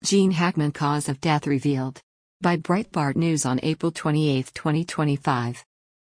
Gene Hackman cause of death revealed. By Breitbart News on April 28, 2025.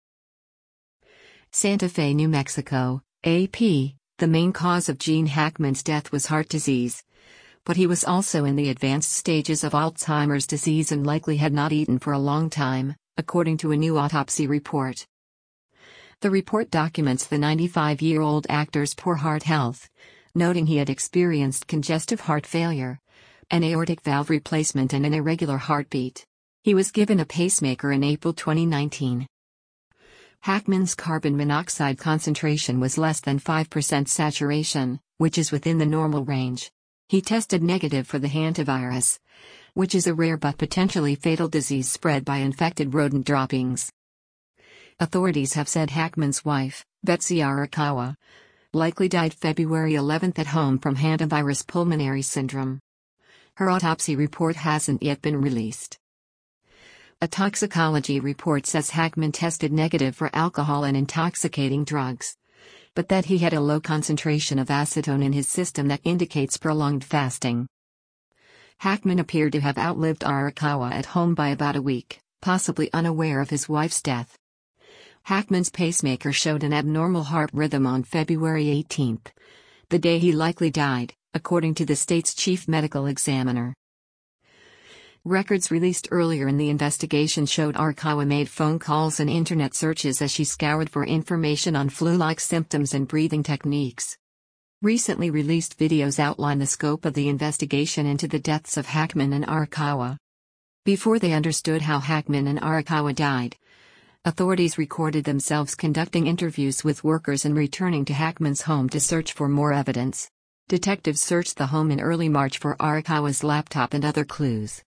Santa Fe, New Mexico, AP. The main cause of Gene Hackman's death was heart disease. But he was also in the advanced stages of Alzheimer's disease and likely had not eaten for a long time, according to a new autopsy report. The report documents the 95-year-old actor's poor heart health, noting he had experienced congestive heart failure, an aortic valve replacement and an irregular heartbeat. He was given a pacemaker in April 2019. Hackman's carbon monoxide concentration was less than 5% saturation, which is within the normal range. He tested negative for the hantavirus, which is a rare but potentially fatal disease spread by infected rodent droppings. Authorities have said Hackman's wife, Betsy Arakawa, likely died February 11 at home from hantavirus pulmonary syndrome. Her autopsy report hasn't yet been released. A toxicology report says Hackman tested negative for alcohol and intoxicating drugs, but that he had a low concentration of acetone in his system that indicates prolonged fasting. Hackman appeared to have outlived Arakawa at home by about a week, possibly unaware of his wife's death. Hackman's pacemaker showed an abnormal heart rhythm on February 18, the day he likely died, according to the state's chief medical examiner. Records released earlier in the investigation showed Arakawa made phone calls and internet searches as she scoured for information on flu-like symptoms and breathing techniques. Recently released videos outline the scope of the investigation into the deaths of Hackman and Arakawa. Before they understood how Hackman and Arakawa died, authorities recorded themselves conducting interviews with workers and returning to Hackman's home to search for more evidence. Detectives searched the home in early March for Arakawa's laptop and other clues.